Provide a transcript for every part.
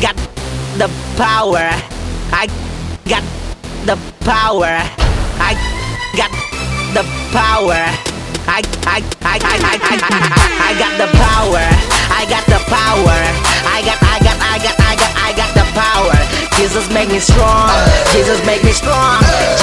got the power. I got the power. I got the power. I got the power. I got the power. I got the power. Jesus make me strong. Jesus make me strong.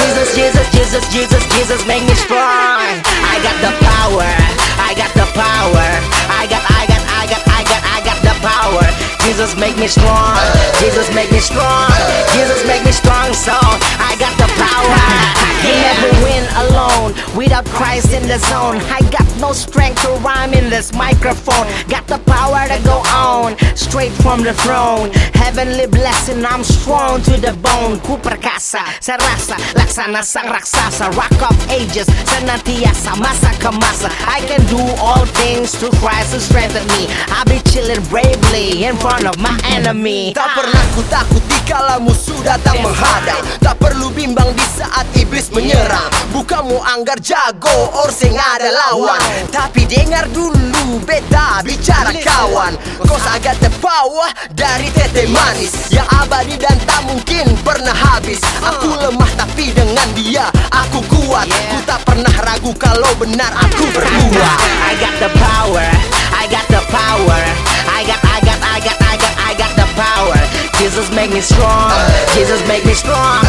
Jesus make me strong. I got the power. I got the power. I got the power. Jesus make me strong. Jesus make me strong. Jesus make me strong. So I got the power. You never win alone without Christ in the zone. I got no strength to rhyme in this microphone. Got the power to go on straight from the throne. Heavenly blessing, I'm strong to the bone. Ku perkasa, sa rasa, laksana sang raksasa. Rock of ages, senantiasa, masa ke masa. I can do all things through Christ who strengthen me. I'll be chilling bravely in front of my enemy. Tak pernah ku takut dikala musuh datang menghadang. Tak perlu bimbang di saat iblis menyerang. Bukan mau anggar jago or sing ada lawan. Tapi dengar dulu beta bicara kawan. Cause I got the power dari tete manis yang abadi dan tak mungkin pernah habis. Aku lemah tapi dengan dia aku kuat. Ku tak pernah ragu kalau benar aku berbuat. I got the power. I got the power. I got the power. Jesus make me strong. Jesus make me strong.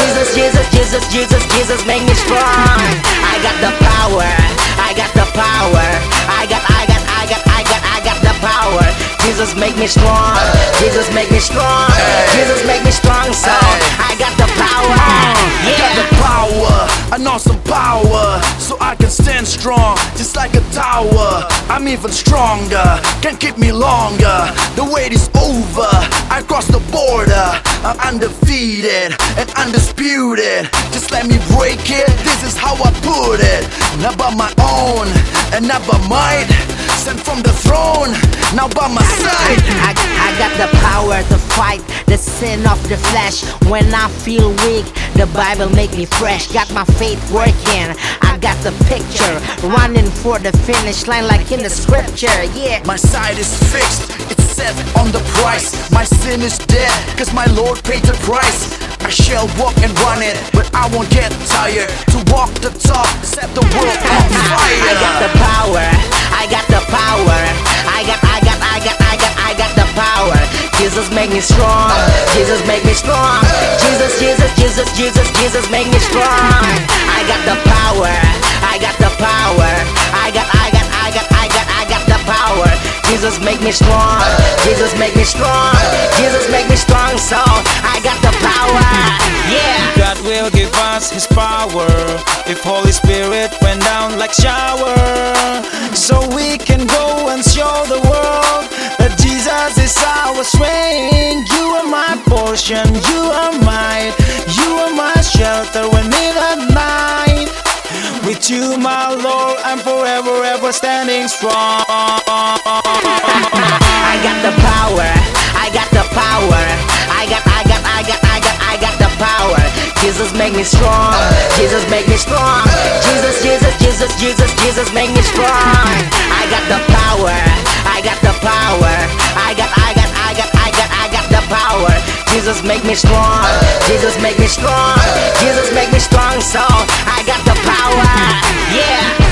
Jesus make me strong. I got the power. I got the power. I got the power. Jesus make me strong. Jesus make me strong. Jesus make me strong. So I got the power. I got the power, an awesome power, so I can stand strong, just like a tower. I'm even stronger, can't keep me longer. The wait is over, I crossed the border. I'm undefeated and undisputed. Just let me break it, this is how I put it. Not by my own, and not by might. Sent from the throne, now by my side. I got the power to fight the sin of the flesh. When I feel weak, the Bible make me fresh. Got my faith working, I got the picture. Running for the finish line like in the scripture, yeah. My side is fixed, it's set on the price. My sin is dead, cause my Lord paid the price. I shall walk and run it, but I won't get tired. To walk the talk, set the world on fire. I got the power. I got the power. I got the power. Jesus make me strong. Jesus make me strong. Jesus make me strong. I got the power. I got the power. I got the power. Jesus make me strong. Jesus make me strong. Jesus make me strong. So I got the power. Yeah. God will give us His power if Holy Spirit went down like shower, so we can go and show the world that Jesus is our strength. You are my portion, you are mine, you are my shelter when in the night. With you, my Lord, I'm forever ever standing strong. I got the power. I got the power. I got the power. Jesus make me strong. Jesus make me strong. Jesus make me strong. I got the power. I got the power. I got the power. Jesus make me strong. Jesus make me strong. Jesus make me strong. So I got the power. Yeah.